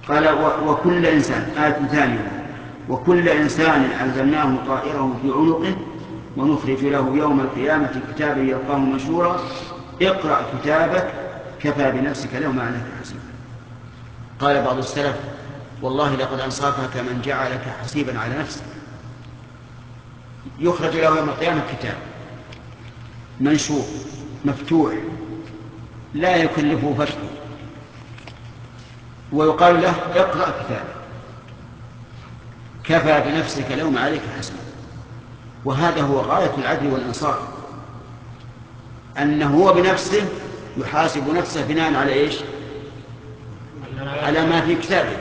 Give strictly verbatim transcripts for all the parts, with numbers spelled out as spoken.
قال وكل إنسان آية ثانية وكل إنسان ألزمناه طائره في عنقه ونخرج له يوم القيامة كتابا يلقاه منشورا اقرأ كتابك كفى بنفسك اليوم عليك حسيبا. قال بعض السلف والله لقد أنصافك من جعلك حسيبا على نفسك. يخرج له يوم القيامة كتاب منشور مفتوح لا يكلفه فتحه ويقال له اقرأ كتابك كفى بنفسك اليوم عليك حسيبا. وهذا هو غاية العدل والإنصاف، أنه هو بنفسه يحاسب نفسه بناء على إيش؟ على ما في كتابه.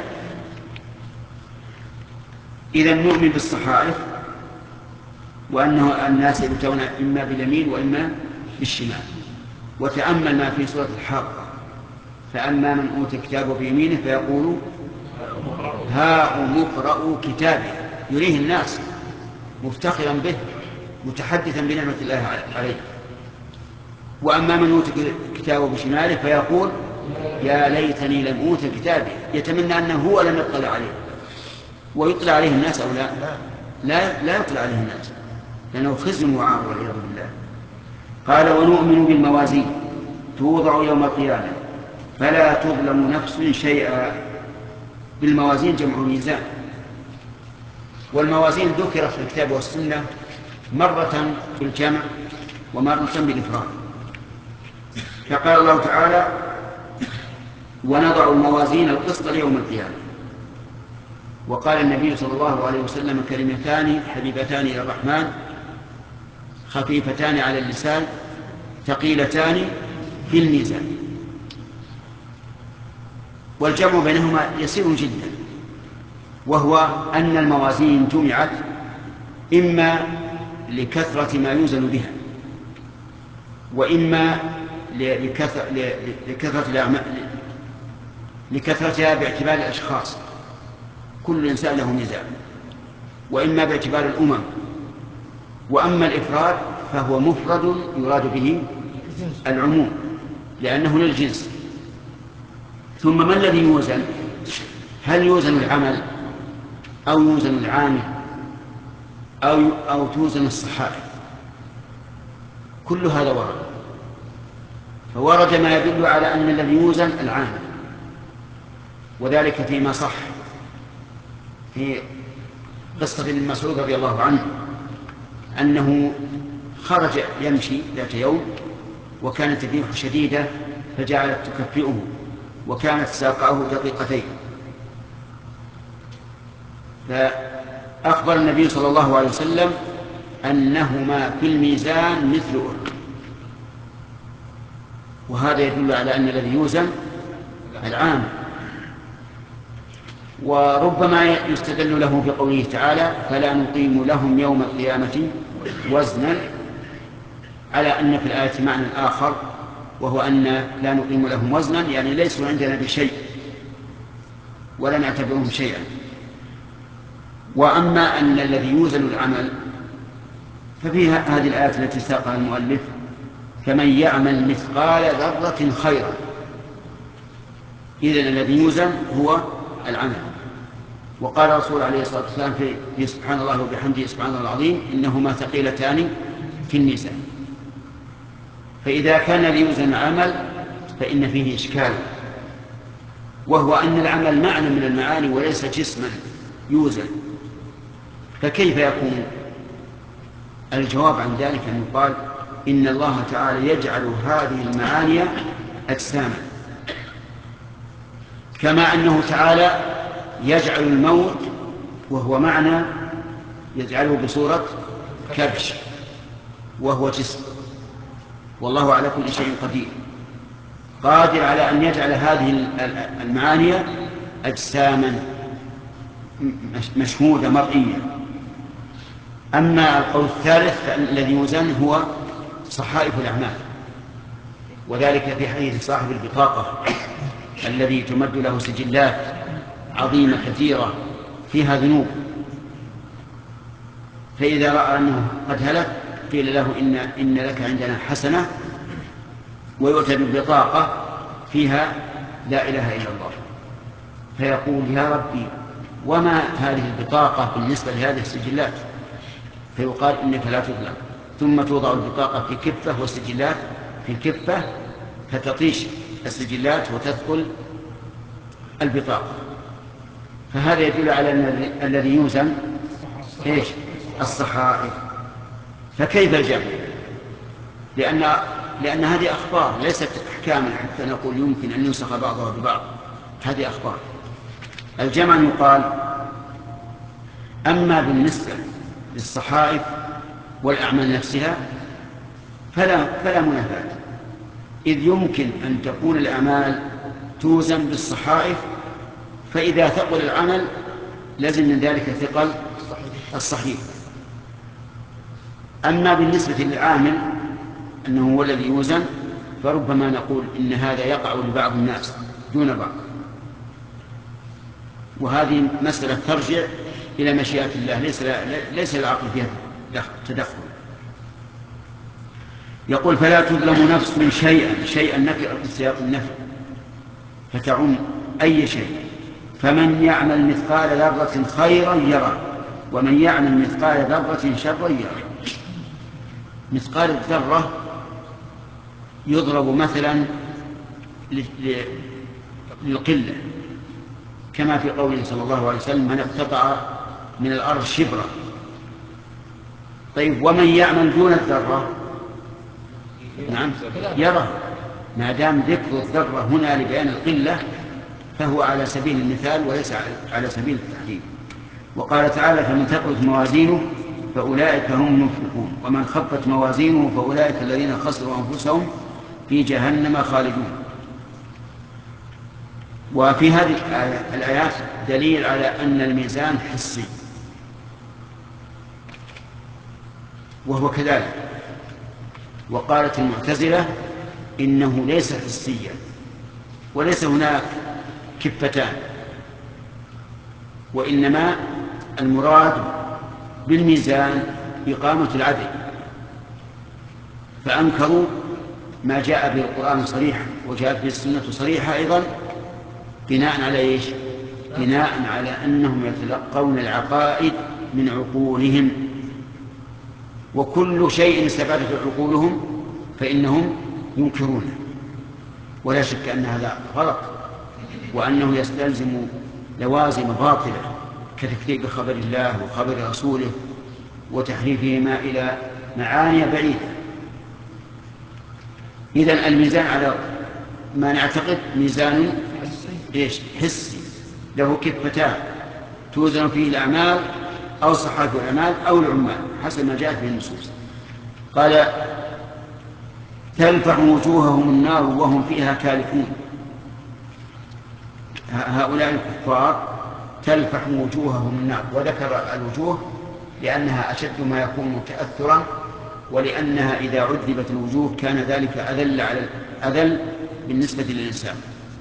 إذا نؤمن بالصحائف وأنه الناس يؤتون إما باليمين وإما بالشمال. وتأمل ما في سورة الحاقة فأما من أوتي كتابه بيمينه فيقول هاؤم اقرءوا كتابه يريه الناس مفتخرا به متحدثا بنعمة الله عليه. وأما من أوتي كتابه بشماله فيقول يا ليتني لم أوت كتابي يتمنى أنه هو لم يطلع عليه. ويطلع عليه الناس أو لا لا, لا يطلع عليه الناس لأنه خزي وعار والعياذ بالله. قال ونؤمن بالموازين توضع يوم القيامة فلا تظلم نفس شيئا. بالموازين جمع ميزان، والموازين ذكرت في الكتاب والسنة مرة بالجمع ومرة بالإفراد. فقال الله تعالى ونضع الموازين القسط ليوم القيامة. وقال النبي صلى الله عليه وسلم كلمتان حبيبتان إلى الرحمن خفيفتان على اللسان ثقيلتان في الميزان. والجمع بينهما يسير جدا، وهو أن الموازين جمعت إما لكثرة ما يوزن بها وإما لكثرة الأعمال لكثرتها باعتبار الأشخاص كل إنسان له ميزان، وإما باعتبار الأمم. وأما الإفراد فهو مفرد يراد به العموم لأنه للجنس. ثم ما الذي يوزن؟ هل يوزن العمل أو يوزن العامل أو, أو توزن الصحائف؟ كل هذا ورد. فورد ما يدل على أن الذي يوزن العامل، وذلك فيما صح في قصة ابن مسعود رضي الله عنه أنه خرج يمشي ذات يوم وكانت الريح شديدة فجعلت تكفئه وكانت ساقاه دقيقتين، فأخبر النبي صلى الله عليه وسلم أنهما في الميزان مثل أحد. وهذا يدل على أن الذي يوزن العام. وربما يستدل له بقوله تعالى فلا نقيم لهم يوم القيامة وزنا، على أن في الآية معنى آخر وهو أن لا نقيم لهم وزنا يعني ليسوا عندنا بشيء ولا نعتبرهم شيئا. وأما أن الذي يوزن العمل ففيها هذه الآية التي ساقها المؤلف فمن يعمل مثقال ذرة خيرا. إذن الذي يوزن هو العمل. وقال الرسول عليه الصلاة والسلام في سبحان الله وبحمده سبحان الله العظيم إنهما ثقيلتان في الميزان. فإذا كان ليوزن عمل فإن فيه إشكال، وهو أن العمل معنى من المعاني وليس جسما يوزن. فكيف يكون؟ الجواب عن ذلك أن يقال إن الله تعالى يجعل هذه المعاني أجساما، كما أنه تعالى يجعل الموت وهو معنى يجعله بصورة كبش وهو جسم، والله على كل شيء قدير قادر على أن يجعل هذه المعاني أجساما مشهودة مرئية. أما القول الثالث فالذي يوزن هو صحائف الأعمال، وذلك في حديث صاحب البطاقة الذي تمد له سجلات عظيمة كثيرة فيها ذنوب، فإذا رأى أنه قد هلك قيل له إن, إن لك عندنا حسنة، ويؤتى بالبطاقة فيها لا إله إلا الله. فيقول يا ربي وما هذه البطاقة بالنسبة لهذه السجلات؟ فيقال إنك لا تظلم. ثم توضع البطاقة في كفة والسجلات في كفة، فتطيش السجلات وتثقل البطاقة. فهذا يدل على أن الذي يوزن إيش؟ الصحائف. فكيف الجمع؟ لأن لأن هذه أخبار ليست أحكاما حتى نقول يمكن أن ينسخ بعضها ببعض، هذه أخبار. الجمع يقال أما بالنسبة للصحائف والأعمال نفسها فلا, فلا منافاة، إذ يمكن أن تكون الأعمال توزن بالصحائف، فإذا ثقل العمل لازم من ذلك ثقل الصحيح. أما بالنسبة للعامل أنه هو الذي يوزن فربما نقول إن هذا يقع لبعض الناس دون بعض، وهذه مسألة ترجع إلى مشيئة الله، ليس ليس العقل فيها تدخل. يقول فلا تظلم نفس شيئا، شيئا نكرة في سياق النفي فتعم أي شيء. فمن يعمل مثقال ذرة خيرا يرى ومن يعمل مثقال ذرة شرا يرى. مثقال الذرة يضرب مثلا للقلة، كما في قوله صلى الله عليه وسلم من اقتطع من الأرض شبرا. طيب ومن يعمل دون الذرة نعم يرى، ما دام ذكر الذرة هنا لبيان القلة فهو على سبيل المثال وليس على سبيل التحديد. وقال تعالى فمن ثقلت موازينه فأولئك هم المفلحون ومن خفت موازينه فأولئك الذين خسروا أنفسهم في جهنم خالدون. وفي هذه الآيات دليل على أن الميزان حسي، وهو كذلك. وقالت المعتزلة إنه ليس حسيا وليس هناك كفتان، وإنما المراد بالميزان إقامة العدل، فأنكروا ما جاء به القرآن صريحا وجاءت به السنة صريحة أيضا، بناء على إيش؟ بناء على أنهم يتلقون العقائد من عقولهم، وكل شيء استبعدته عقولهم فإنهم ينكرونه، ولا شك أن هذا غلط، وأنه يستلزم لوازم باطلة كتكذيب خبر الله وخبر رسوله وتحريفهما إلى معاني بعيدة. إذن الميزان على ما نعتقد ميزان إيش؟ حسي له كفتان توزن فيه الأعمال أو صحائف الأعمال أو العمال حسب ما جاءت به النصوص. قال تلفح وجوههم النار وهم فيها كالحون. هؤلاء الكفار تلفح وجوههم النار، وذكر الوجوه لأنها أشد ما يكون تأثرا، ولأنها إذا عذبت الوجوه كان ذلك أذل على أذل بالنسبة للإنسان.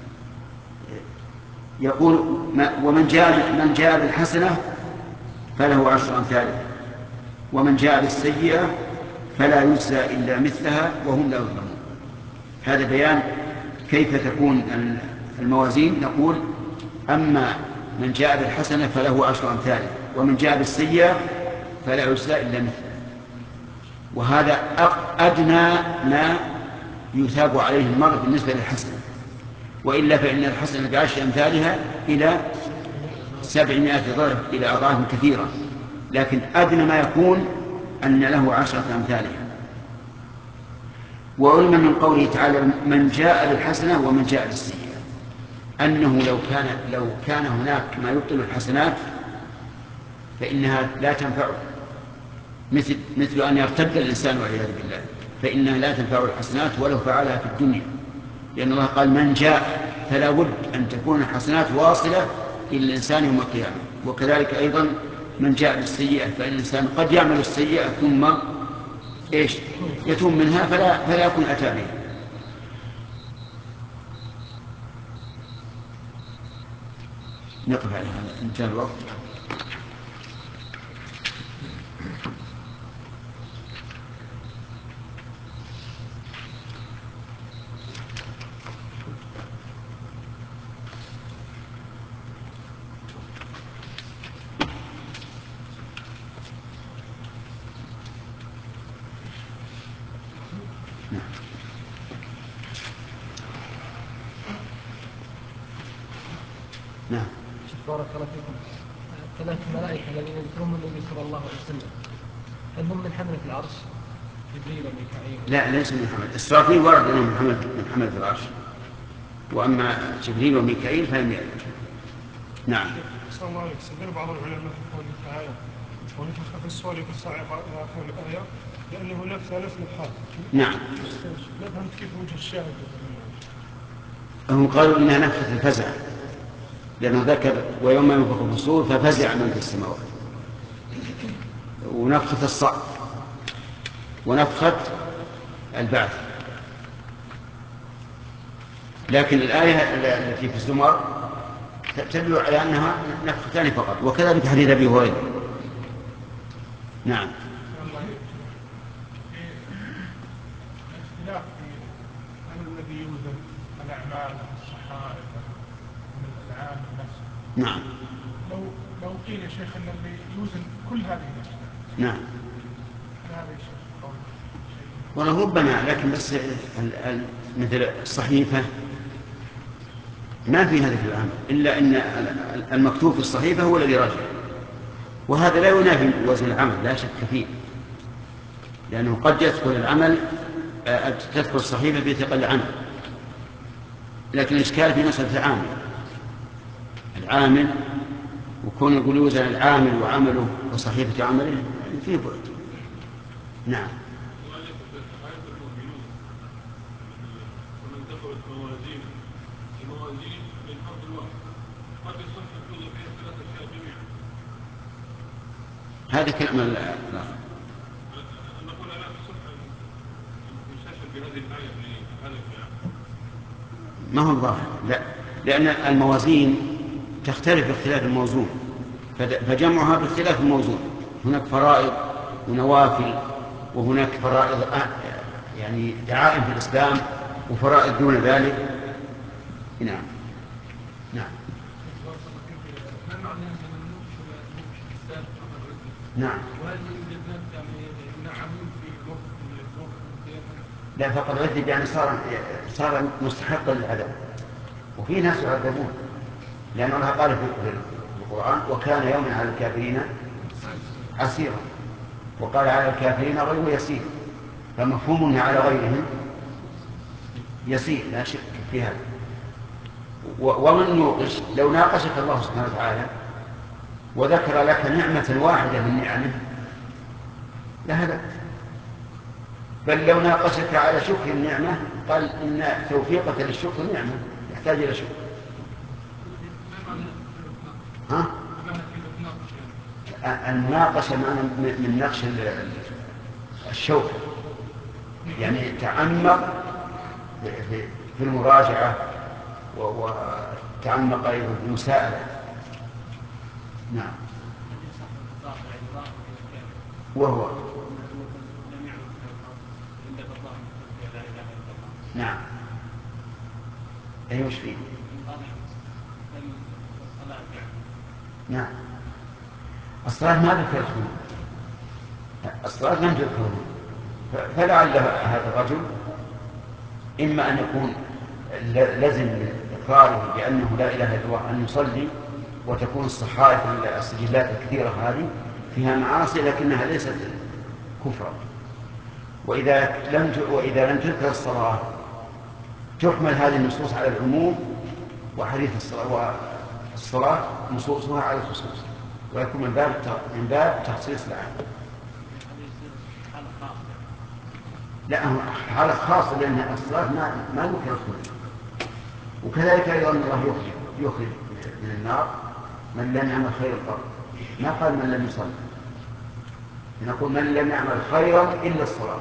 يقول ومن جاء من جاء بالحسنة فله عشر أمثالها ومن جاء بالسيئة فلا يجزى إلا مثلها وهم لا يظلمون. هذا بيان كيف تكون الموازين. نقول أما من جاء بالحسنة فله عشر أمثالها ومن جاء بالسيئة فلا يجزى إلا مثلها، وهذا أدنى ما يثاب عليه المرء بالنسبة للحسنة، وإلا فإن الحسنة بعشر أمثالها إلى سبعمائة ضعف إلى أضعاف كثيرة، لكن أدنى ما يكون أن له عشرة أمثالها. وعلم من قوله تعالى من جاء بالحسنة ومن جاء بالسيئة أنه لو كان لو كان هناك ما يبطل الحسنات فإنها لا تنفعه، مثل مثل أن يرتد الإنسان والعياذ بالله، فإنها لا تنفع الحسنات ولو فعلها في الدنيا، لأن الله قال من جاء، فلا بد أن تكون الحسنات واصلة إلى الإنسان يوم القيامة. وكذلك أيضا من جاء بالسيئة، فإن الإنسان قد يعمل السيئة ثم إيش يتوب منها فلا, فلا يكون أتى به. نقف على هذا، انتهى الوقت. نعم. بارك الله فيكم. ثلاث ملائكة الذين يذكرهم النبي صلى الله عليه وسلم هل هم من حملة العرش؟ جبريل وميكائيل؟ لا ليس من حملة. إسرافيل ورد أنهم من حملة من حملة العرش، وأما جبريل وميكائيل فلم يرد. نعم. صلى الله عليه وسلم بعض العلماء يقول في الآية ونفخ في الصور في الصاعقة إلى آخر الآية لأن هناك ثلاث نفخات. نعم. لا فهمت كيف وجه الشاهد. هم قالوا إنها نفخة الفزع، لأنه ذكر ويوم ينفخ في الصور ففزع من في السماوات، ونفخة الصعق، ونفخة البعث. لكن الآية التي في الزمر تدل على أنها نفختان فقط، وكذلك حديث أبي هريرة. نعم. الاختلاف في هل الذي يوزن الأعمال الصحائف من الألعاب نفسه. نعم. لو لو قيل يا شيخ أن اللي يوزن كل هذه الأشياء. نعم. هذا يا شيخ قول والله ربما، لكن بس مثل الصحيفة ما في هذا العمل إلا أن المكتوب في الصحيفة هو الذي رجع، وهذا لا ينافي وزن العمل لا شك فيه، لأنه قد يدخل العمل تدخل الصحيفة في ثقل العمل، لكن الإشكال في مسألة العامل العامل وكون يقول يوزن العامل وعمله وصحيفة عمله فيه بعد. نعم. هذا كلام الآخر. ما هو ظاهر، لا، لأن الموازين تختلف باختلاف الموزون، فجمعها باختلاف الموزون. هناك فرائض ونوافل، وهناك فرائض يعني دعائم في الإسلام، وفرائض دون ذلك. نعم. نعم. نعم. لا، فقد عذب يعني صار صار مستحقا للعذاب، وفي ناس يعذبون، لأن الله قال في القرآن وكان يوما على الكافرين عسيرا، وقال على الكافرين غير يسير، فمفهوم على غيرهم يسير لا شك في هذا. ومن يوقش لو ناقشك الله سبحانه وتعالى وذكر لك نعمة واحدة من نعمه لهذا، بل لو ناقشك على شكر النعمة قال إن توفيقك للشكر نعمة يحتاج إلى شكر. ها؟ المناقشة من نقش الشوك، يعني تعمق في المراجعة وتعمق أيضا في المساءلة. نعم. وهو نعم. أي وش فيه؟ نعم. الصلاة ما ذكرت هنا، الصلاة لم تذكر هنا، فلعل هذا الرجل إما أن يكون لزم من إقراره بأنه لا إله إلا الله أن يصلي، وتكون الصحائف السجلات الكثيرة هذه فيها معاصي لكنها ليست كفرا. وإذا لم وإذا لم تذكر الصلاة تحمل هذه النصوص على العموم، وحديث الصلاة والصلاة نصوصها على الخصوص، ويكون من باب من باب تخصيص العام. لا، حالة خاصة لأن الصلاة ما ما ذكرت هنا. وكذلك أيضا الله يخرج يخرج من النار من لم يعمل خيرا قط، ما قال من لم يصلي، نقول من لم يعمل خيرا إلا الصلاة.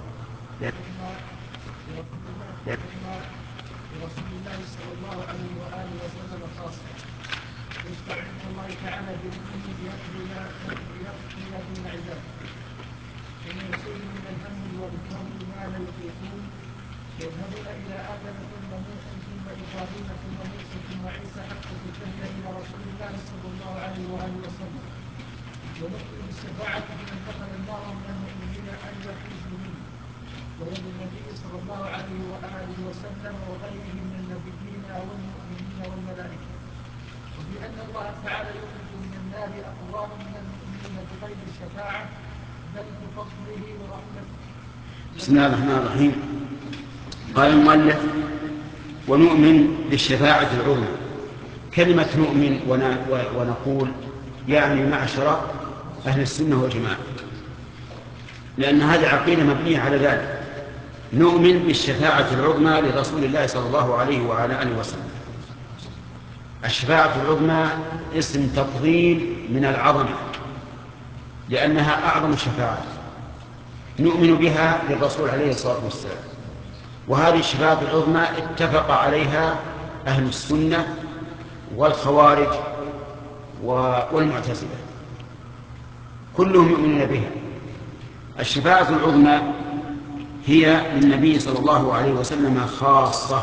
رسول الله صلى الله عليه وآله وسلم خاصة يستعين الله تعالى بالمؤمن بيقضي دون عباد ثم يصير من الهم والكرب ما لا يطيقون يذهبون إلى آدم ثم نوح ثم إبراهيم ثم موسى ثم عيسى حتى تنتهي إلى رسول الله صلى الله عليه وآله وسلم ونؤمن بالشفاعة لمن دخل النار من المؤمنين أن يخرج منه، ويد النبي صلى الله عليه وآله وسلم وغيره من النبيين والمؤمنين والملائكة. وفي لأن الله تعالى يخرج من النار أقوام من المؤمنين بغير الشفاعة بل بفضله ورحمته. بسم الله الرحمن الرحيم. قال المؤلف: ونؤمن بالشفاعة العظمى. كلمة نؤمن ونقول يعني معشر أهل السنة والجماعة، لأن هذه عقيدة مبنية على ذلك. نؤمن بالشفاعة العظمى لرسول الله صلى الله عليه وعلى آله وسلم. الشفاعة العظمى اسم تفضيل من العظمة، لأنها أعظم الشفاعات. نؤمن بها للرسول عليه الصلاة والسلام. وهذه الشفاعة العظمى اتفق عليها أهل السنة والخوارج والمعتزلة، كلهم يؤمنون بها. الشفاعة العظمى هي للنبي صلى الله عليه وسلم خاصة،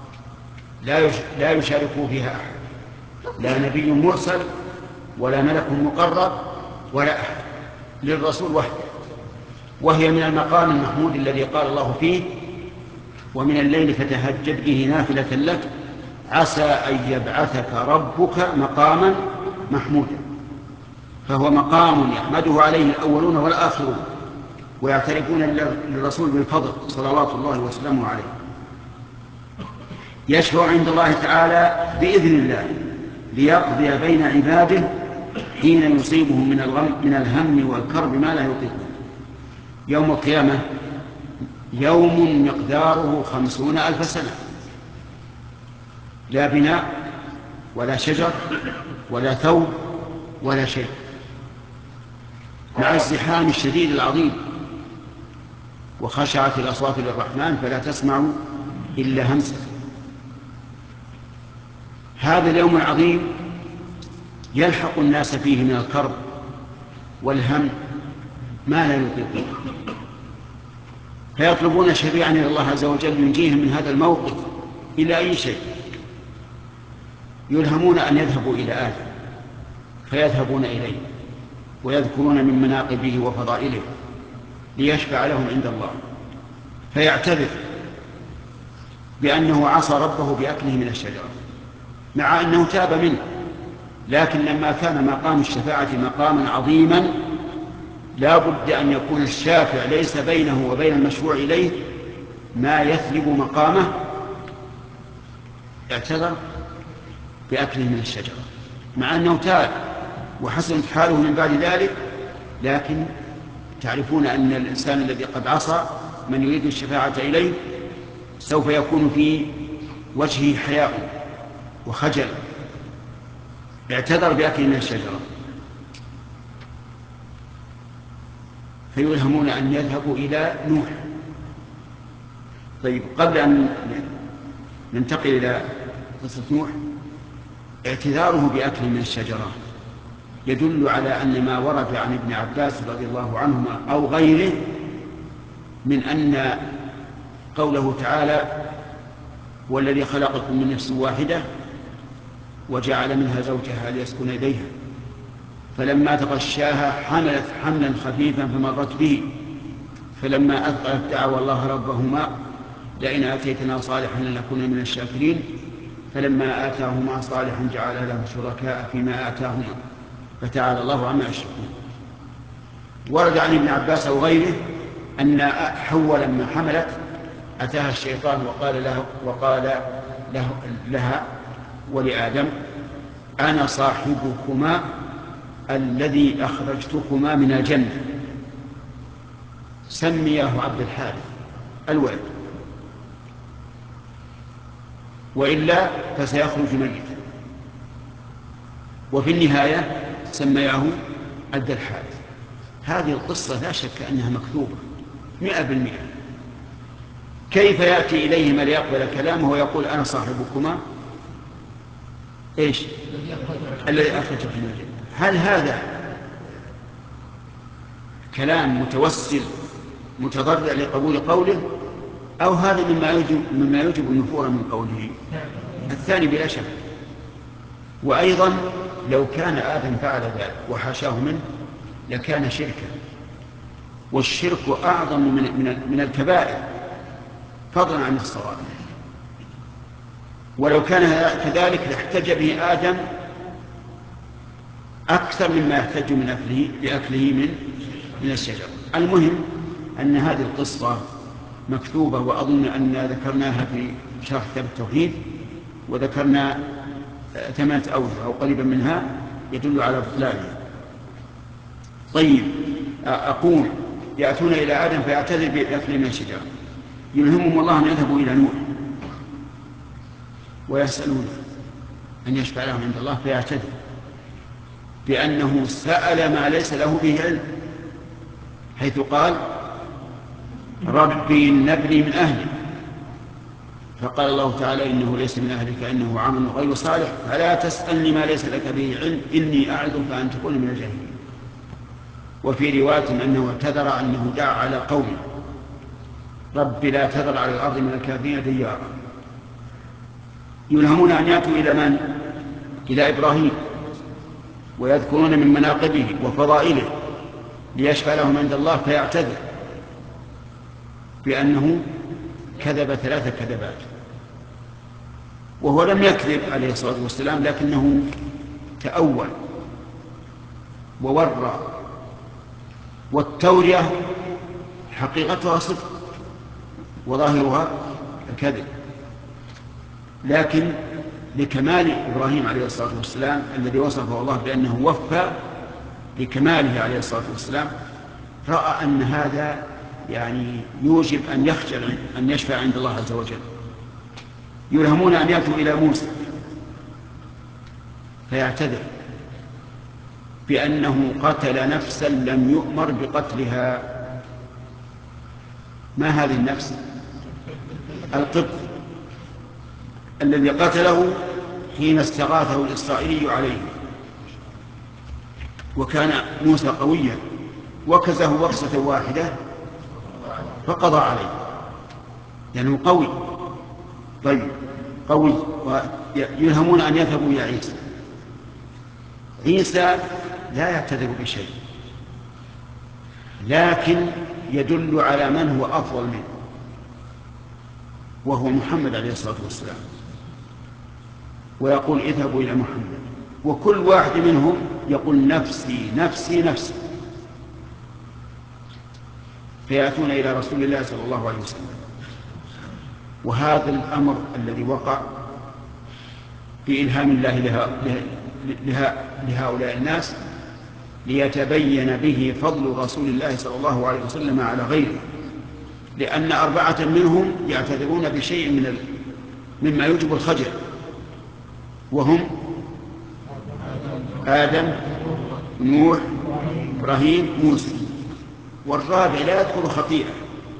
لا يشارك فيها أحد، لا نبي مرسل ولا ملك مقرب ولا أحد، للرسول وحده. وهي من المقام المحمود الذي قال الله فيه: ومن الليل فتهجد به نافلة لك عسى أن يبعثك ربك مقاما محمودا. فهو مقام يحمده عليه الأولون والآخرون، ويعترفون للرسول بالفضل صلوات الله وسلامه عليه. يشفع عند الله تعالى بإذن الله ليقضي بين عباده حين يصيبهم من الغم من الهم والكرب ما لا يطيقون. يوم القيامة يوم مقداره خمسون ألف سنة، لا بناء ولا شجر ولا ثوب ولا شيء، مع الزحام الشديد العظيم، وخشعت الأصوات للرحمن فلا تسمع إلا همسا. هذا اليوم العظيم يلحق الناس فيه من الكرب والهم ما لا يطيقون، فيطلبون شفيعا إلى الله عز وجل ينجيهم من هذا الموقف إلى أي شيء. يلهمون أن يذهبوا إلى آدم فيذهبون إليه ويذكرون من مناقبه وفضائله ليشفع لهم عند الله، فيعتذر بأنه عصى ربه بأكله من الشجرة مع أنه تاب منه، لكن لما كان مقام الشفاعة مقاما عظيما لا بد أن يكون الشافع ليس بينه وبين المشفوع إليه ما يثلب مقامه، اعتذر بأكله من الشجرة مع أنه تاب وحسنت حاله من بعد ذلك. لكن تعرفون أن الإنسان الذي قد عصى من يريد الشفاعة إليه سوف يكون في وجهه حياء وخجل، اعتذر بأكله من الشجرة، فيلهمون أن يذهبوا إلى نوح. طيب، قبل أن ننتقل إلى قصة نوح، اعتذاره بأكل من الشجرة يدل على أن ما ورد عن ابن عباس رضي الله عنهما أو غيره من أن قوله تعالى: والذي خلقكم من نفس واحدة وجعل منها زوجها ليسكن إليها فلما تغشاها حملت حملا خفيفا فمرت به فلما أثقلت دعوا الله ربهما لئن آتيتنا صالحا لنكون من الشاكرين فلما آتاهما صالحا جعل له شركاء فيما آتاهما فتعالى الله عما يشركون. ورد عن ابن عباس أو غيره أن حواء لما حملت أتاها الشيطان وقال له وقال له لها ولآدم: أنا صاحبكما الذي أخرجتكما من الجنة. سميه عبد الحارث الولد، وإلا فسيخرج ميتا. وفي النهاية سمياه عبد الحارث. هذه القصة لا شك أنها مكتوبة مئة بالمئة. كيف يأتي إليهما ليقبل كلامه ويقول: أنا صاحبكما إيش الذي أخرجكم من الجنة؟ هل هذا كلام متوسل متضرع لقبول قوله، أو هذا مما يجب, مما يجب النفور من قوله؟ الثاني بلا شك. وأيضا لو كان آدم فعل ذلك وحاشاه منه لكان شركا، والشرك أعظم من, من, من الكبائر فضلا عن الصغائر. ولو كان كذلك لاحتج به آدم أكثر مما يحتاج من أكله لأكله من من الشجرة. المهم أن هذه القصة مكتوبة، وأظن أن ذكرناها في شرح كتاب التوحيد، وذكرنا ثمانية أوجه أو قريبا منها يدل على بطلانها. طيب، أقول يأتون إلى آدم فيعتذر بأكل من الشجرة، يلهمهم الله أن يذهبوا إلى نوح ويسألون أن يشفع لهم عند الله فيعتذر بأنه سأل ما ليس له به علم، حيث قال ربي نبني من أهلي، فقال الله تعالى إنه ليس من أهلك إنه عمل غير صالح فلا تسألني ما ليس لك به علم إني أعظك أن تكون من الجاهلين. وفي رواية أنه اعتذر أنه دعا على قومه رب لا تذر على الأرض من الكافرين ديارا. يلهمون أن يأتوا إلى من؟ إلى إبراهيم، ويذكرون من مناقبه وفضائله ليشفع لهم عند الله فيعتذر بأنه كذب ثلاث كذبات، وهو لم يكذب عليه الصلاة والسلام، لكنه تأول وورى، والتورية حقيقتها صدق وظاهرها الكذب، لكن لكمال إبراهيم عليه الصلاة والسلام الذي وصفه الله بأنه وفى لكماله عليه الصلاة والسلام، رأى أن هذا يعني يوجب أن يخجل أن يشفع عند الله عز وجل. يلهمون أن يأتوا إلى موسى فيعتذر بأنه قتل نفسا لم يؤمر بقتلها. ما هذه النفس؟ القبط الذي قتله حين استغاثه الإسرائيلي عليه، وكان موسى قويا وكزه وكسة واحدة فقضى عليه لأنه قوي. طيب قوي. ويلهمون أن يذهبوا إلى عيسى. عيسى لا يعتذر بشيء، لكن يدل على من هو أفضل منه، وهو محمد عليه الصلاة والسلام، ويقول اذهبوا إلى محمد، وكل واحد منهم يقول نفسي نفسي نفسي، فيأتون إلى رسول الله صلى الله عليه وسلم. وهذا الأمر الذي وقع بإلهام الله لها لها لهؤلاء الناس ليتبين به فضل رسول الله صلى الله عليه وسلم على غيره، لأن أربعة منهم يعتذرون بشيء من ال... مما يوجب الخجل، وهم آدم، نوح، إبراهيم، موسى، والرابع لا يذكر خطيئة.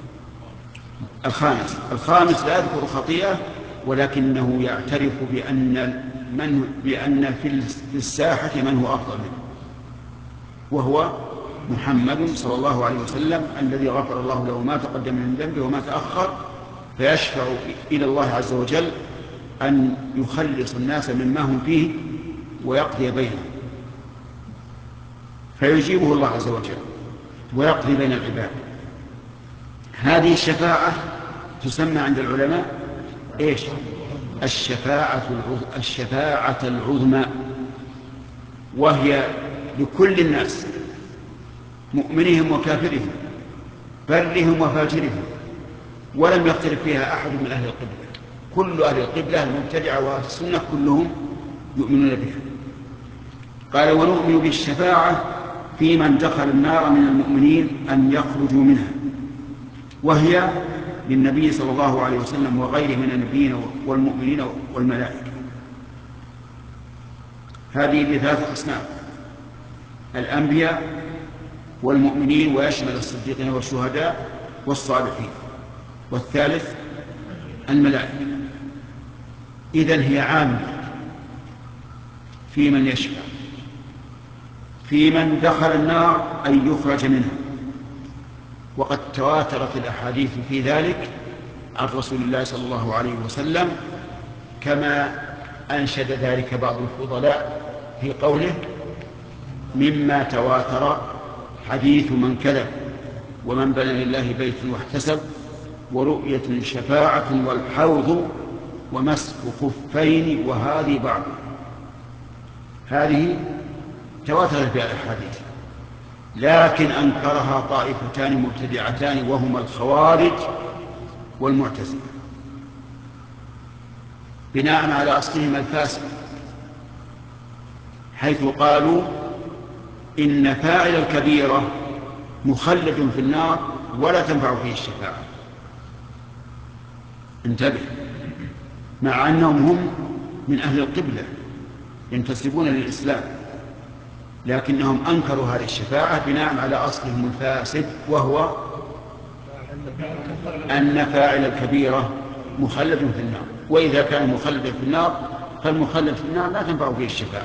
الخامس الخامس لا يذكر خطيئة، ولكنه يعترف بأن من بأن في الساحة من هو أفضل منه، وهو محمد صلى الله عليه وسلم الذي غفر الله له ما تقدم من ذنبه وما تأخر، فيشفع إلى الله عز وجل أن يخلص الناس مما هم فيه ويقضي بينهم، فيجيبه الله عز وجل ويقضي بين العباد. هذه الشفاعة تسمى عند العلماء إيش؟ الشفاعة الشفاعة العظمى، وهي لكل الناس مؤمنهم وكافرهم برهم وفاجرهم، ولم يختلف فيها أحد من أهل القبلة. كل أهل القبلة المبتدعة وأهل السنة كلهم يؤمنون بها. قال ونؤمن بالشفاعة في من دخل النار من المؤمنين أن يخرجوا منها، وهي للنبي صلى الله عليه وسلم وغيره من النبيين والمؤمنين والملائكة. هذه بثلاثة أصناف: الأنبياء والمؤمنين، ويشمل الصديقين والشهداء والصالحين، والثالث الملائكة. إذن هي عامة في من يشفع، في من دخل النار أن يخرج منها، وقد تواترت الأحاديث في ذلك عن رسول الله صلى الله عليه وسلم، كما أنشد ذلك بعض الفضلاء في قوله: مما تواتر حديث من كذب، ومن بنى لله بيتا واحتسب، ورؤية شفاعة والحوض، ومسك خفين، وهذه بعض. هذه تواترت بها الأحاديث، لكن أنكرها طائفتان مبتدعتان وهما الخوارج والمعتزلة بناء على أصلهما الفاسد، حيث قالوا إن فاعل الكبيرة مخلد في النار ولا تنفع فيه الشفاعة. انتبه، مع أنهم هم من أهل القبلة ينتسبون للإسلام، لكنهم أنكروا هذه الشفاعة بناء على أصلهم الفاسد، وهو أن فاعل الكبيرة مخلد في النار، وإذا كان مخلدا في النار فالمخلد في النار لا تنفع فيه الشفاعة.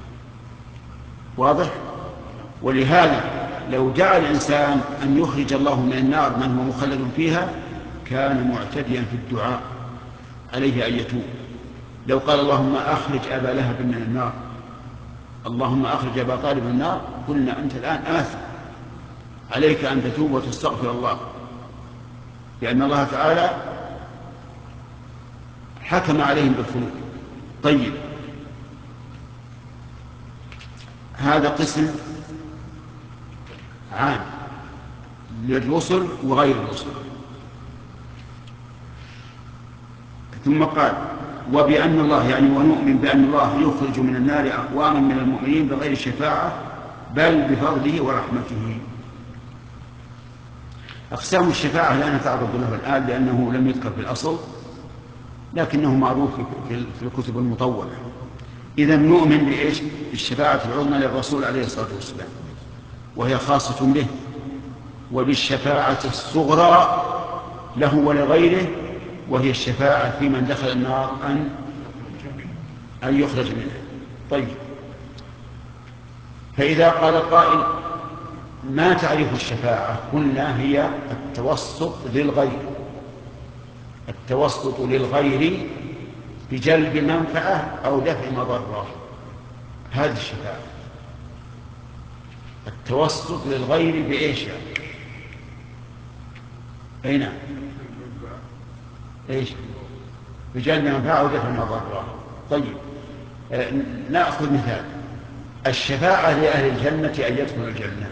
واضح؟ ولهذا لو دعا الإنسان أن يخرج الله من النار من هو مخلد فيها كان معتديا في الدعاء، عليه أن يتوب. لو قال اللهم أخرج أبا لهب من النار، اللهم أخرج أبا طالب من النار، قلنا أنت الآن آثم، عليك أن تتوب وتستغفر الله، لأن الله تعالى حكم عليهم بالخلود. طيب، هذا قسم عام للرسل وغير الرسل. ثم قال وبأن الله، يعني ونؤمن بأن الله يخرج من النار أقواما من المؤمنين بغير شفاعة بل بفضله ورحمته. أقسام الشفاعة لا نتعرض له الآن لأنه لم يذكر في الأصل، لكنه معروف في الكتب المطولة. إذا نؤمن بإيش؟ بالشفاعة العظمى للرسول عليه الصلاة والسلام، وهي خاصة به، وبالشفاعة الصغرى له ولغيره، وهي الشفاعة في من دخل النار أن أن يخرج منها. طيب، فإذا قال قائل ما تعريف الشفاعة؟ قلنا هي التوسط للغير، التوسط للغير بجلب منفعة أو دفع مضرة، هذه الشفاعة. التوسط للغير بإيش؟ أي نعم، إيش؟ بجلب منفعة أو دفع مضرة. طيب، آه نأخذ مثال. الشفاعة لأهل الجنة أن يدخلوا الجنة،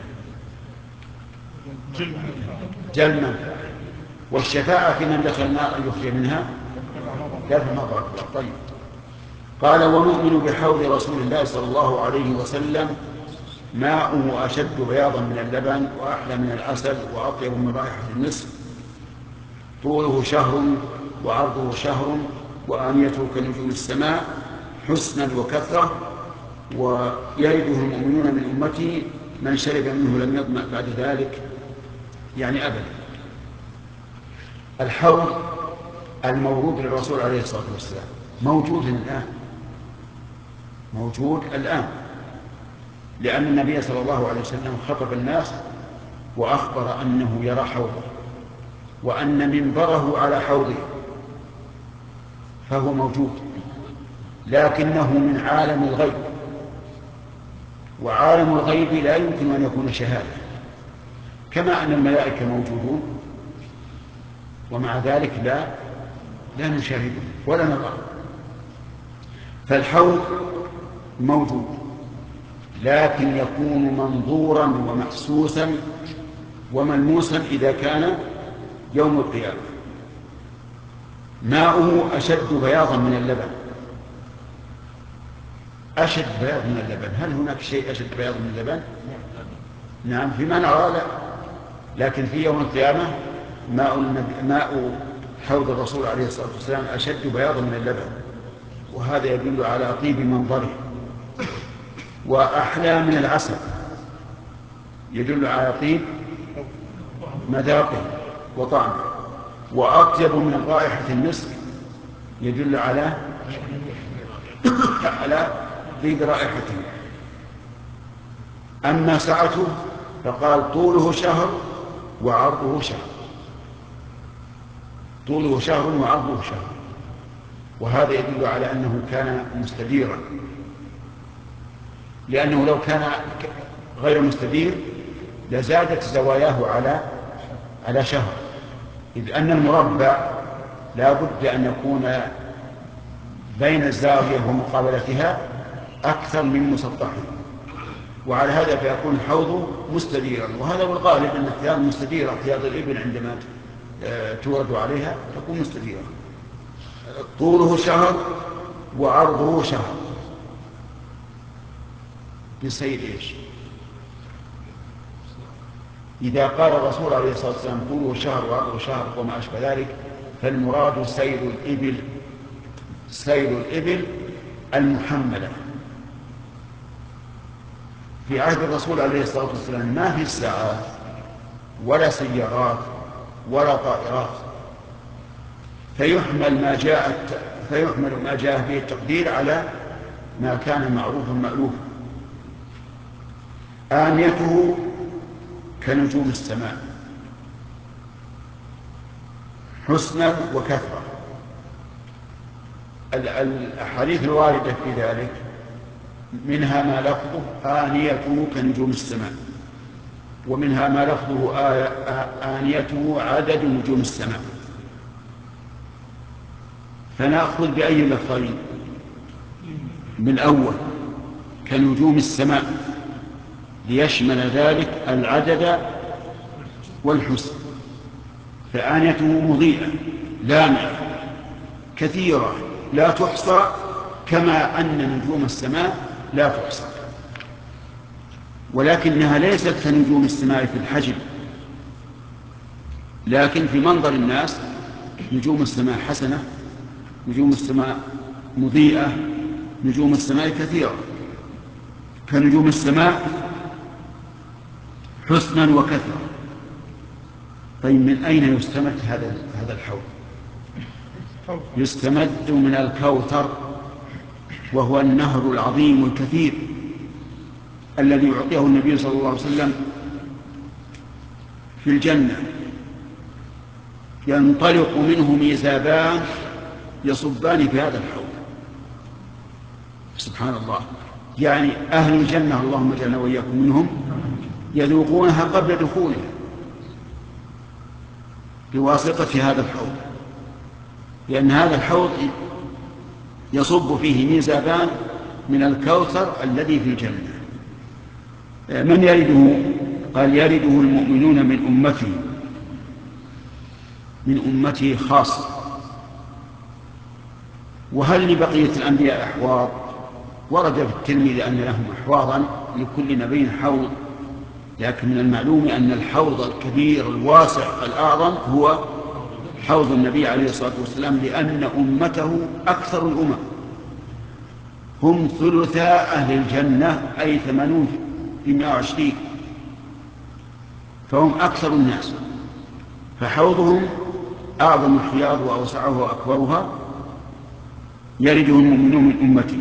جلب منفعة، والشفاعة في من دخل النار أن يخرج منها دفع مضرة. طيب، قال ونؤمن بحوض رسول الله صلى الله عليه وسلم ماؤه أشد بياضا من اللبن وأحلى من العسل وأطيب من رائحة المسك، طوله شهر وعرضه شهر وآنيته كنجوم السماء حسنا وكثرة، ويرده المؤمنون من أمته من شرب منه لم يظمأ بعد ذلك، يعني أبدا. الحوض المورود للرسول عليه الصلاة والسلام موجود الآن، موجود الآن، لأن النبي صلى الله عليه وسلم خطب الناس وأخبر أنه يرى حوضه وأن منبره على حوضه، فهو موجود، لكنه من عالم الغيب، وعالم الغيب لا يمكن أن يكون شهادة، كما أن الملائكة موجودون ومع ذلك لا لا نشاهده ولا نراه. فالحوض موجود، لكن يكون منظورا ومحسوسا وملموسا إذا كان يوم القيامة. ماؤه أشد بياضا من اللبن. أشد بياض من اللبن، هل هناك شيء أشد بياض من اللبن؟ نعم، فيما نرى لا، لكن في يوم القيامة ماء, ماء حوض الرسول عليه الصلاة والسلام أشد بياضا من اللبن، وهذا يدل على طيب منظره. وأحلى من العسل، يدل على طيب مذاقه وطعمه. وأطيب من رائحة المسك، يدل على على طيب رائحته. أما سعته فقال طوله شهر وعرضه شهر، طوله شهر وعرضه شهر، وهذا يدل على أنه كان مستديرا، لأنه لو كان غير مستدير لزادت زواياه على على شهر، إذ أن المربع لا بد أن يكون بين الزاوية ومقابلتها أكثر من مسطحه، وعلى هذا فيكون حوضه مستديرا، وهذا هو الغالب أن الثياب مستديرة، ثياب الإبل عندما تورد عليها تكون مستديرة. طوله شهر وعرضه شهر بسير إيش؟ إذا قال الرسول عليه الصلاة والسلام طوله شهر وعرضه شهر وما أشبه ذلك، فالمراد سير الإبل، سير الإبل المحملة. في عهد الرسول عليه الصلاة والسلام ما في ساعات ولا سيارات ولا طائرات، فيحمل ما جاءت فيحمل ما جاء به التقدير على ما كان معروفا مألوفا. آنيته كنجوم السماء حسنا وكثرة. الأحاديث الواردة في ذلك منها ما لفظه آنيته كنجوم السماء، ومنها ما لفظه آنيته عدد نجوم السماء. فنأخذ بأي لفظين؟ من أول كنجوم السماء ليشمل ذلك العدد والحسن، فآنيته مضيئة لامعة كثيرة لا تحصى، كما أن نجوم السماء لا تحصى، ولكنها ليست كنجوم السماء في الحجم، لكن في منظر الناس نجوم السماء حسنة، نجوم السماء مضيئة، نجوم السماء كثيرة كنجوم السماء حسنا وكثرة. طيب من أين يستمد هذا هذا الحوض؟ يستمد من الكوثر، وهو النهر العظيم الكثير الذي يعطيه النبي صلى الله عليه وسلم في الجنة، ينطلق منه ميزابان يصبان في هذا الحوض. سبحان الله، يعني أهل الجنة اللهم اجعلنا وإياكم منهم يذوقونها قبل دخولها بواسطة هذا الحوض، لأن هذا الحوض يصب فيه ميزابان من الكوثر الذي في الجنة. من يرده؟ قال يرده المؤمنون من أمته، من أمته خاصة. وهل لبقية الأنبياء أحواض؟ ورد في الترمذي أن لهم أحواضا لكل نبي حوض، لكن من المعلوم أن الحوض الكبير الواسع الأعظم هو حوض النبي عليه الصلاة والسلام، لأن أمته أكثر الأمم، هم ثلثاء أهل الجنة، أي ثمانون في مائة وعشرين، فهم أكثر الناس، فحوضهم أعظم الحياض وأوسعها وأكبرها، يرده المؤمنون من أمته.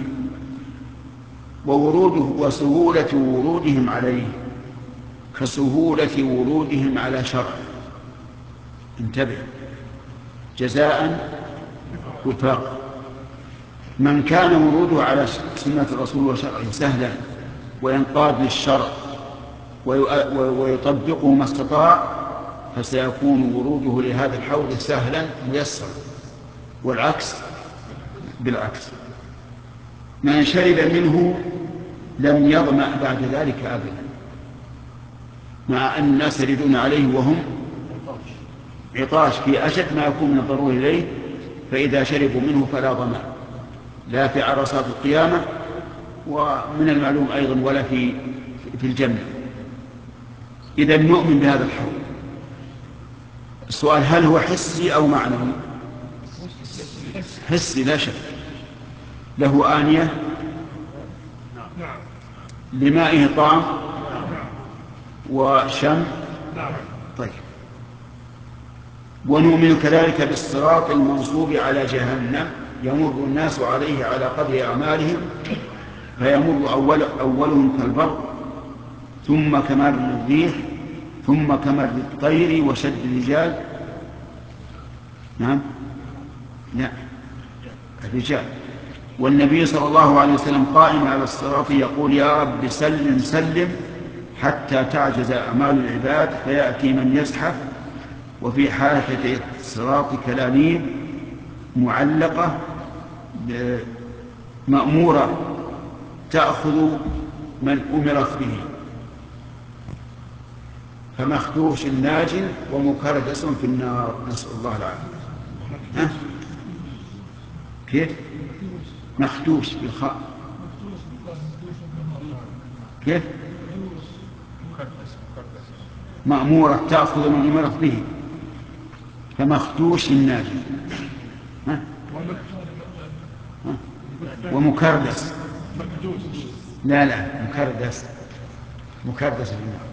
ووروده وسهولة ورودهم عليه كسهولة ورودهم على شرع. انتبه، جزاء وفاقا. من كان وروده على سنة الرسول وشرعه سهلا وينقاد للشرع ويطبقه ما استطاع، فسيكون وروده لهذا الحوض سهلا ميسرا، والعكس بالعكس. من شرب منه لم يظمأ بعد ذلك أبدا، مع أن الناس يردون عليه وهم عطاش في أشد ما يكون من الضروري إليه، فإذا شربوا منه فلا ظمأ، لا في عرصات القيامة، ومن المعلوم أيضا ولا في في الجنة. إذا نؤمن بهذا الحوض. السؤال هل هو حسي أو معنوي؟ حسي لا شك. له آنية لمائه طعم وشم. طيب، ونؤمن كذلك بالصراط المنصوب على جهنم، يمر الناس عليه على قدر أعمالهم، فيمر أول أولهم كالبر، ثم كمر الريح، ثم كمر الطير وشد الرجال. نعم، لا، الرجال. والنبي صلى الله عليه وسلم قائم على الصراط يقول يا رب سلم سلم حتى تعجز أعمال العباد فيأتي من يزحف، وفي حافة الصراط كلاليب معلقة مأمورة تأخذ من أمرت به، فمخدوش ناج ومكردس في النار، نسأل الله العافية. ها؟ كيف؟ مخدوش بالخاء. كيف؟ مأمورة تأخذ من أمرت به، فمخدوش الناج. ها؟ ها؟ ومكردس. لا لا مكردس، مكردس في النار،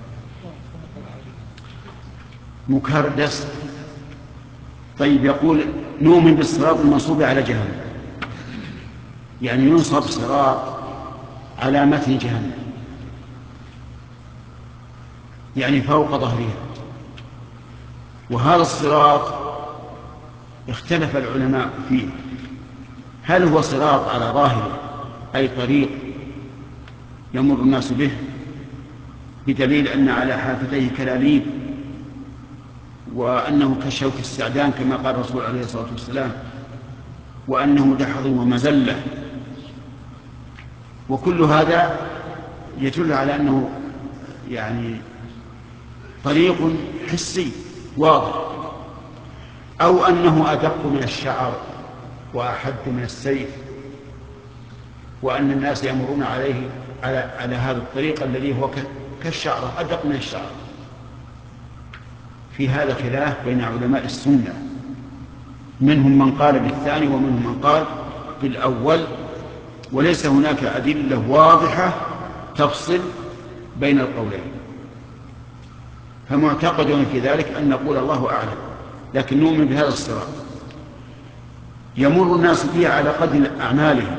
مكردس. طيب يقول نؤمن بالصراط المنصوب على جهنم، يعني ينصب صراط على متن جهنم، يعني فوق ظهرها. وهذا الصراط اختلف العلماء فيه، هل هو صراط على ظاهره أي طريق يمر الناس به بدليل أن على حافتيه كلاليب وأنه كشوك السعدان كما قال الرسول عليه الصلاة والسلام، وأنه دحض ومزلة، وكل هذا يدل على أنه يعني طريق حسي واضح، أو أنه أدق من الشعر وأحد من السيف، وأن الناس يمرون عليه على, على هذا الطريق الذي هو كالشعر أدق من الشعر. في هذا خلاف بين علماء السنة، منهم من قال بالثاني ومنهم من قال بالأول، وليس هناك أدلة واضحة تفصل بين القولين، فمعتقد في ذلك أن نقول الله أعلم، لكن نؤمن بهذا الصراط يمر الناس فيه على قدر أعمالهم،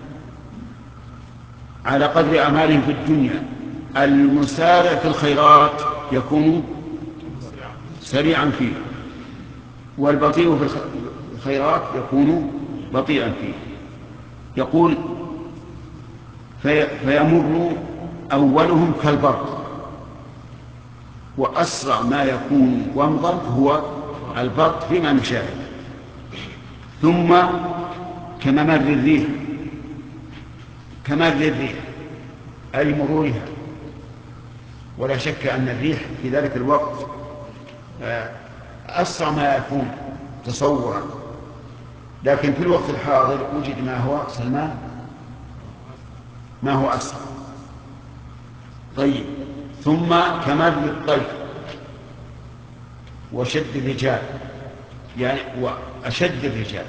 على قدر أعمالهم في الدنيا. المسارع في الخيرات يكون سريعا فيه، والبطيء في الخيرات يكون بطيئا فيه. يقول في فيمر أولهم كالبرق، وأسرع ما يكون ومضا هو البرق فيما نشاهد، ثم كممر الريح، كمر الريح أي مرورها. ولا شك أن الريح في ذلك الوقت أسرع ما يكون تصورا، لكن في الوقت الحاضر وجد ما هو سلمان ما هو أسرع. طيب ثم كمر الطير وشد الرجال، يعني وأشد الرجال.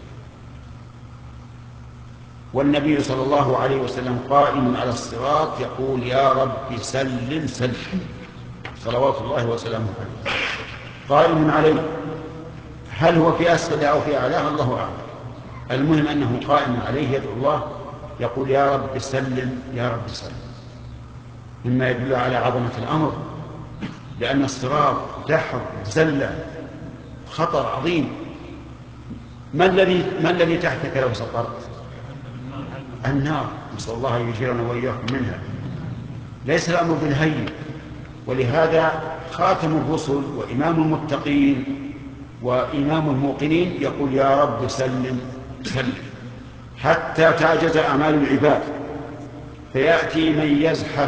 والنبي صلى الله عليه وسلم قائم على الصراط يقول يا رب سلم سلم، صلوات الله وسلامه عليه، قائم عليه. هل هو في أسفل أو في أعلاه الله أعلم، المهم أنه قائم عليه يدعو الله يقول يا رب سلم يا رب سلم، مما يدل على عظمة الأمر، لأن الصراط دحر زلة خطر عظيم. ما الذي ما الذي تحتك لو سقطت؟ النار، نسأل الله يجيرنا وإياكم منها. ليس الأمر بالهين، ولهذا خاتم الرسل وإمام المتقين وإمام الموقنين يقول يا رب سلم سلم، حتى تعجز أعمال العباد فيأتي من يزحف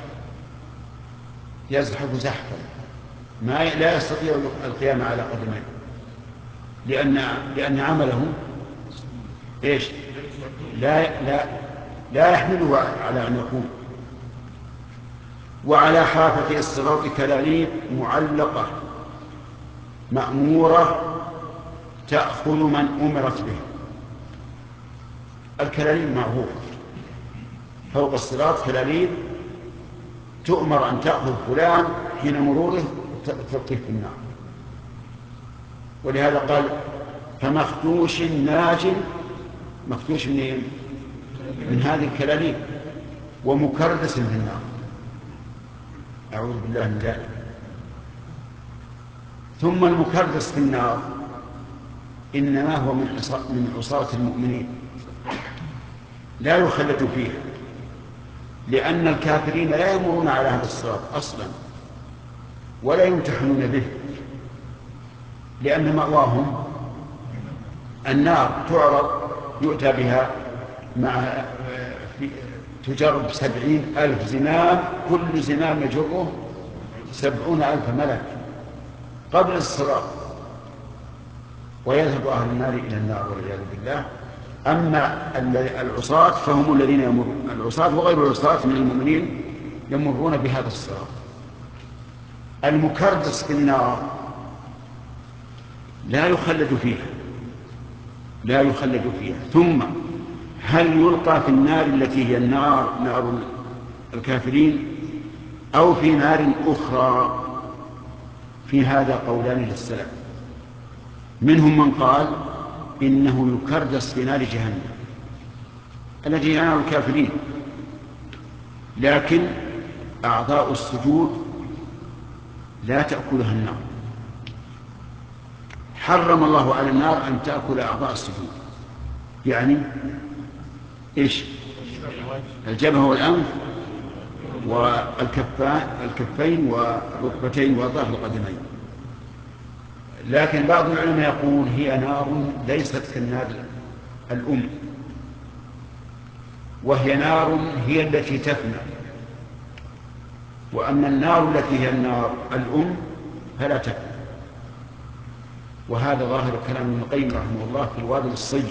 يزحف زحفا ما لا يستطيع القيام على قدميه، لأن لأن عمله إيش؟ لا لا لا يحمله على أن يقوم. وعلى حافة الصراط كلاليب معلقة مأمورة تأخذ من أمرت به. الكلاليب معروفة، فوق الصراط كلاليب تؤمر أن تأخذ فلان حين مروره تلقيه في النار. ولهذا قال فمخدوش ناج، مخدوش من من هذه الكلاليب، ومكردس في النار، أعوذ بالله من ذلك. ثم المكردس في النار إنما هو من عصاة المؤمنين، لا يخلد فيها، لأن الكافرين لا يمرون على هذا الصراط أصلا ولا يمتحنون به، لأن مأواهم النار تعرض يؤتى بها مع تجر بسبعين ألف زمام، كل زمام يجره سبعون ألف ملك قبل الصراط، ويذهب أهل النار إلى النار والعياذ بالله. أما العصاة فهم الذين يمرون، العصاة وغير العصاة من المؤمنين يمرون بهذا الصراط. المكردس في النار لا يخلد فيها، لا يخلد فيها. ثم هل يلقى في النار التي هي النار نار الكافرين أو في نار أخرى؟ في هذا قولان للسلف، منهم من قال إنه يكردس في نار جهنم التي هي نار الكافرين، لكن أعضاء السجود لا تأكلها النار. حرم الله على النار أن تأكل أعضاء السجود، يعني إيش؟ الجبهة والأنف والكفين والركبتين وأطراف القدمين. لكن بعض العلماء يقول هي نار ليست كالنار الأم، وهي نار هي التي تفنى، وأما النار التي هي النار الأم فلا تفنى. وهذا ظاهر كلام ابن القيم رحمه الله في الوابل الصيب،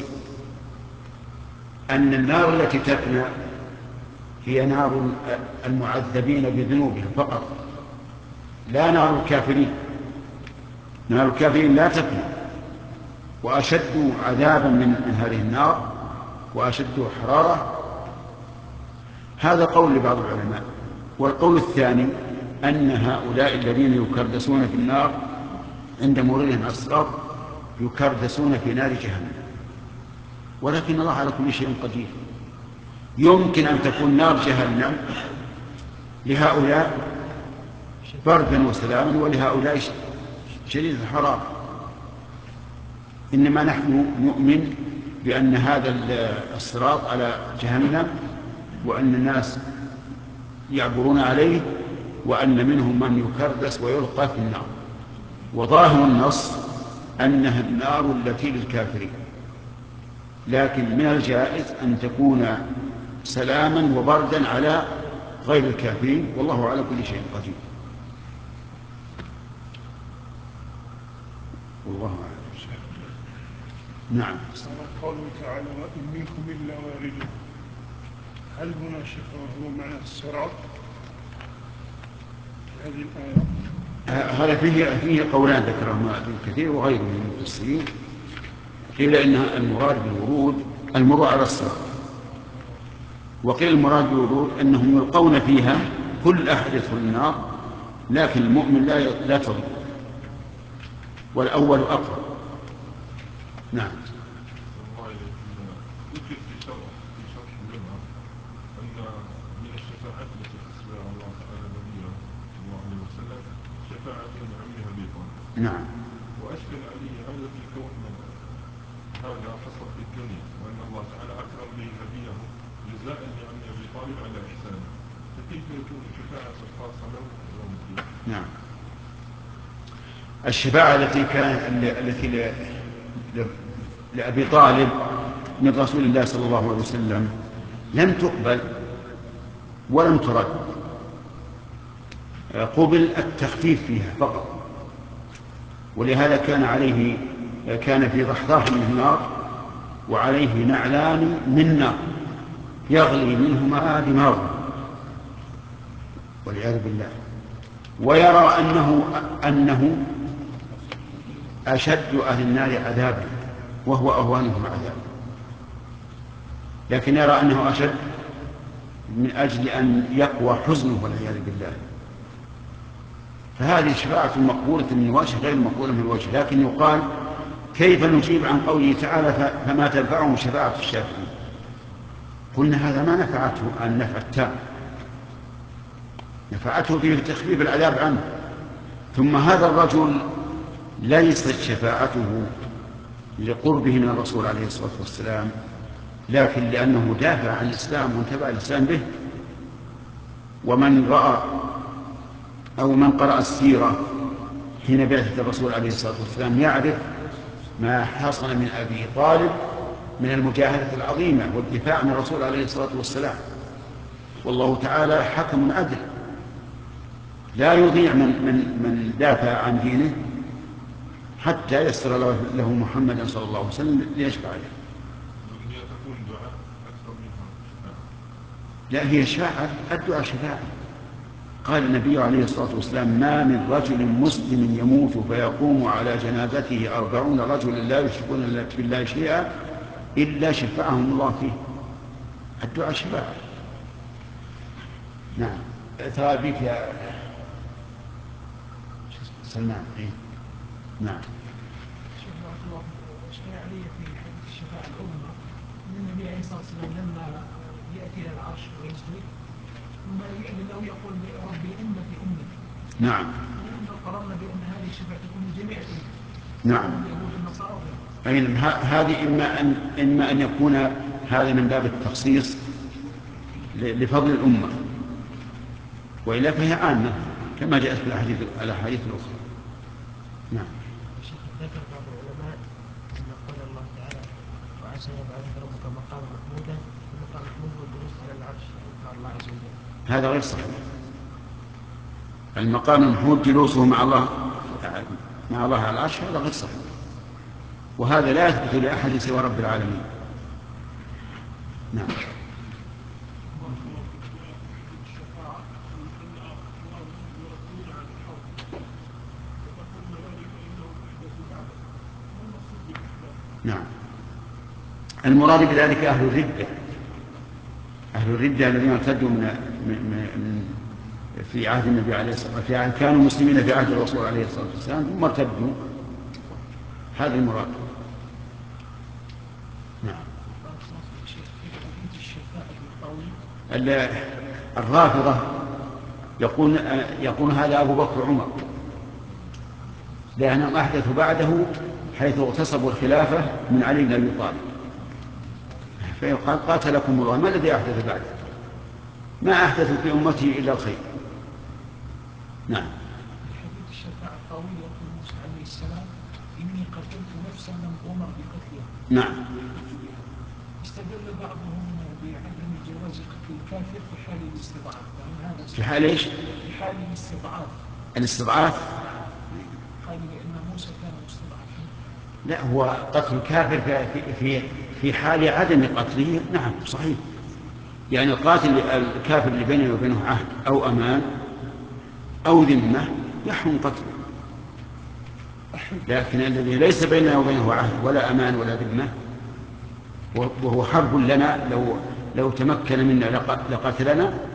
أن النار التي تفنى هي نار المعذبين بذنوبهم فقط، لا نار الكافرين. نار الكافرين لا تفنى، وأشد عذابا من هذه النار وأشد حرارة. هذا قول لبعض العلماء. والقول الثاني أن هؤلاء الذين يكردسون في النار عند مرورهم على الصراط يكردسون في نار جهنم، ولكن الله على كل شيء قدير. يمكن أن تكون نار جهنم لهؤلاء بردا وسلاما ولهؤلاء شديد الحرارة. إنما نحن نؤمن بأن هذا الصراط على جهنم، وأن الناس يعبرون عليه، وأن منهم من يكردس ويلقى في النار. وظاهر النص أنها النار التي للكافرين، لكن من الجائز أن تكون سلاما وبردا على غير الكافرين، والله على كل شيء قدير. والله أعلم. نعم. قوله تعالى وإن منكم إلا واردها، هل هنا شفاء هو معنى الصراط في هذه الآية؟ هذا فيه فيه قولان ذكرهما ابن كثير وغيره من المفسرين. قيل إن المراد بالورود المرور على الصراط، وقيل المراد بالورود أنهم يلقون فيها كل أحد يدخل النار، لكن المؤمن لا لا تضر، والأول أقرب. نعم. نعم. وأشكل عليه هذا في كون هذا حصل في الدنيا، وأن الله تعالى أكرم به نبيه جزاء لعم أبي طالب على إحسانه، فكيف يكون الشفاعة الخاصة له يوم الدين؟ نعم. الشفاعة التي كان التي لأبي طالب من رسول الله صلى الله عليه وسلم لم تقبل ولم ترد، قبل التخفيف فيها فقط، ولهذا كان عليه كان في ضحضاح من النار وعليه نعلان من نار يغلي منهما دماغه والعياذ بالله، ويرى أنه أنه أشد أهل النار عذابا وهو أهوانهم عذابا، لكن يرى أنه أشد من أجل أن يقوى حزنه والعياذ بالله. فهذه شفاعة مقبولة من وجه غير مقبولة من وجه. لكن يقال كيف نجيب عن قوله تعالى فما تنفعهم شفاعة الشافعين؟ قلنا هذا ما نفعته النفع التام، نفعته في تخفيف العذاب عنه. ثم هذا الرجل ليست شفاعته لقربه من الرسول عليه الصلاة والسلام، لكن لأنه دافع عن الإسلام وانتبع الإسلام به. ومن رأى أو من قرأ السيرة حين بعثة الرسول عليه الصلاة والسلام يعرف ما حصل من أبي طالب من المجاهدة العظيمة والدفاع عن الرسول عليه الصلاة والسلام، والله تعالى حكم عدل لا يضيع من من من دافع عن دينه حتى يسر له محمدا صلى الله عليه وسلم ليشفع له. هي تكون دعاء أكثر منها. لا، هي شفاعة، الدعاء شفاعة. قال النبي عليه الصلاة والسلام: ما من رجل مسلم يموت فيقوم على جنازته أربعون رجلا لا يشركون بالله شيئا إلا شفعهم الله فيه. الدعاء شفاعة. نعم. ترى بك يا سلمان. إيه؟ نعم. شفاعة الله إشكالية في حديث الشفاعة العظمى أن النبي عليه الصلاة والسلام لما يأتي إلى العرش ويسجد ثم لأنه يقول ربي أمتي أمتي. نعم. قررنا بأن هذه الشفاعة تكون لجميع الأمة. نعم. أي نعم. هذه إما أن إما أن يكون هذا من باب التخصيص لفضل الأمة، وإلا فهي عامة كما جاءت في الأحاديث الأحاديث الأخرى. نعم. شيخ، ذكر بعض العلماء أن قول الله تعالى: وعسى يبعث ربك مقاما محمودا، المقام محمود والجلوس على العرش مع الله عز وجل. هذا غير صحيح. المقام المحمود جلوسه مع الله مع الله على العرش، هذا غير صحيح، وهذا لا يثبت لأحد سوى رب العالمين. نعم. نعم. المراد بذلك أهل الردة، أهل الردة الذين ارتدوا من, من في عهد النبي عليه الصلاة والسلام، كانوا مسلمين في عهد الرسول عليه الصلاة والسلام ثم ارتدوا، هذا المراد. نعم. الرافضة يقول يقول هذا أبو بكر وعمر، لأنهم أحدثوا بعده حيث اغتصبوا الخلافة من علي بن أبي طالب، فيقال قاتلكم الله، ما الذي أحدث بعده؟ ما أحدثوا في أمته إلا الخير. نعم. حديث الشفاعة الطويل يقول موسى عليه السلام: إني قتلت نفسا لم أمر بقتلها. نعم. استدل بعضهم بعدم جواز قتل الكافر في حال الاستضعاف. في حال ايش؟ في حال الاستضعاف. الاستضعاف؟ قالوا بأن موسى كان مستضعفا. لا، هو قتل الكافر في في في حال عدم قتله، نعم صحيح. يعني القاتل الكافر اللي بينه وبينه عهد أو أمان أو ذمة يحرم قتله، لكن الذي ليس بينه وبينه عهد ولا أمان ولا ذمة وهو حرب لنا، لو لو تمكن منا لقتلنا،